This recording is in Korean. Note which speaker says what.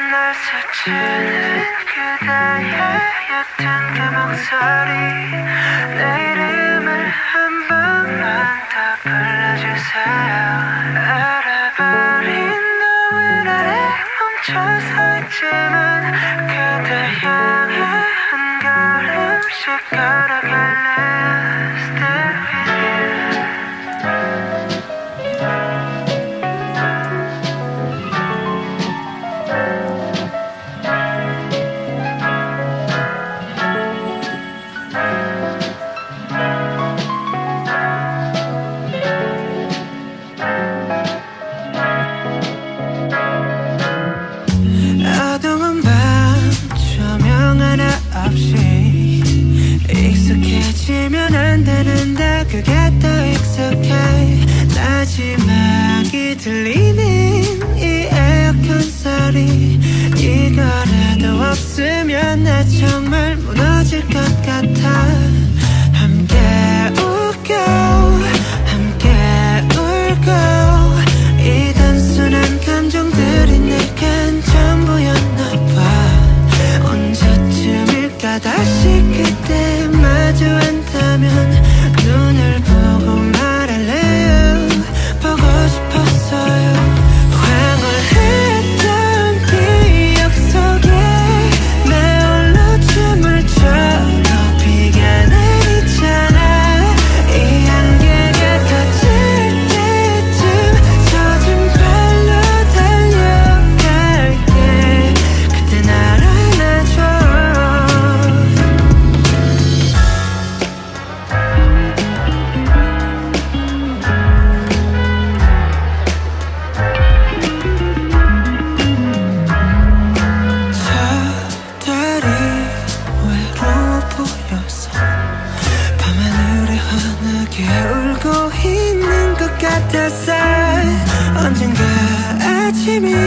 Speaker 1: 날 스치는 그대의 옅은 그 목소리 내 이름을 한 번만 더 불러주세요. 알아버린 너의 아래 멈춰 서 있지만 그대 향해 한 걸음씩 걸어갈래요. Stay with you. 어두운 밤 조명 하나 없이 익숙해지면 안 되는데 그게 더 익숙해. 마지막이 들리는 이 에어컨 소리 이거라도 없으면 나 정말 무너질 것 같아. 함께 웃고 함께 울고 이 단순한 감정들이 내겐 전부였나 봐. 언제쯤일까 다시 그때 마주한다면 눈을 보고 말할래요. 보고 싶었어요. 황홀했던 기억 속에 내 홀로 춤을 춰도 비가 내리잖아. 이 안개가 걷힐 때쯤 젖은 발로 달려갈게. 그때 날 안아줘. 저 달이 외로워 보여서 밤하늘에 환하게 울고 있는 것 같았어. 언젠가 아침이